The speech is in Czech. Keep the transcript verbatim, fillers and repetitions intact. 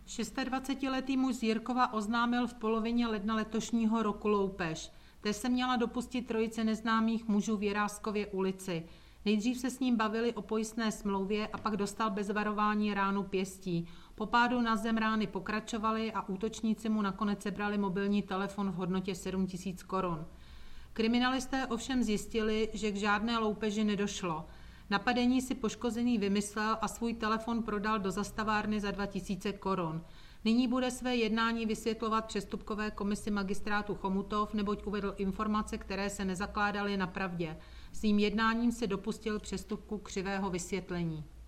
dvacetišestiletý muž z Jirkova oznámil v polovině ledna letošního roku loupež. Té se měla dopustit trojice neznámých mužů v Jiráskově ulici. Nejdřív se s ním bavili o pojistné smlouvě a pak dostal bez varování ránu pěstí. Po pádu na zem rány pokračovaly a útočníci mu nakonec sebrali mobilní telefon v hodnotě sedm tisíc korun. Kriminalisté ovšem zjistili, že k žádné loupeži nedošlo. Napadení si poškozený vymyslel a svůj telefon prodal do zastavárny za dva tisíce korun. Nyní bude své jednání vysvětlovat přestupkové komisi magistrátu Chomutov, neboť uvedl informace, které se nezakládaly na pravdě. Svým jednáním se dopustil přestupku křivého vysvětlení.